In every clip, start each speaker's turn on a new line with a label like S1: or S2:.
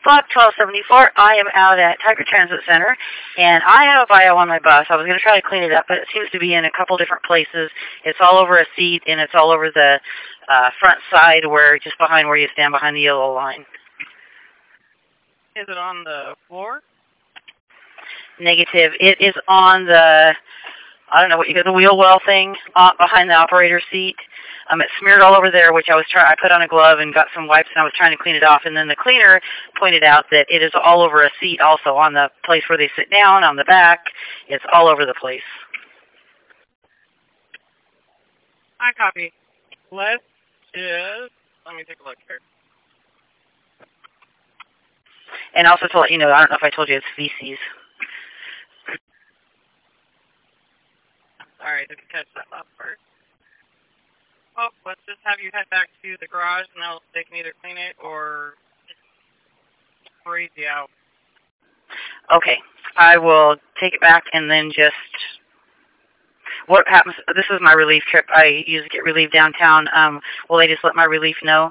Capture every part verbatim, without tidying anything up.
S1: Block twelve seventy-four, I am out at Tiger Transit Center, and I have a bio on my bus. I was going to try to clean it up, but it seems to be in a couple different places. It's all over a seat, and it's all over the uh, front side, where just behind where you stand behind the yellow line.
S2: Is it on the floor?
S1: Negative. It is on the, I don't know what you got, the wheel well thing uh, behind the operator's seat. Um, it smeared all over there, which I was trying. I put on a glove and got some wipes, and I was trying to clean it off. And then the cleaner pointed out that it is all over a seat, also on the place where they sit down, on the back. It's all over the place.
S2: I copy. Let's just let me take a look here.
S1: And also to let you know, I don't know if I told you, it's feces.
S2: All right, did you catch that last part? Oh, let's just have you head back to the garage, and they'll, they can either clean it or breathe you out.
S1: Okay, I will take it back and then just, what happens, this is my relief trip. I usually get relief downtown. Um, will they just let my relief know?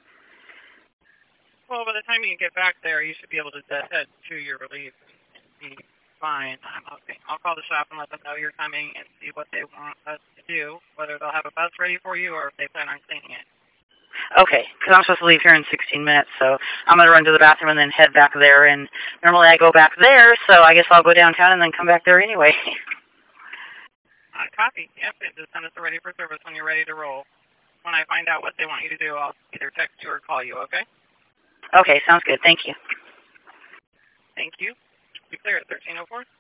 S2: Well, by the time you get back there, you should be able to head to your relief and be fine. Okay. I'll call the shop and let them know you're coming and see what they want us to do, whether they'll have a bus ready for you or if they plan on cleaning it.
S1: Okay, because I'm supposed to leave here in sixteen minutes, so I'm going to run to the bathroom and then head back there. And normally I go back there, so I guess I'll go downtown and then come back there anyway.
S2: Uh, copy. Yep, it just send us a ready for service when you're ready to roll. When I find out what they want you to do, I'll either text you or call you, okay?
S1: Okay, sounds good. Thank you.
S2: Thank you. Be clear at thirteen oh four.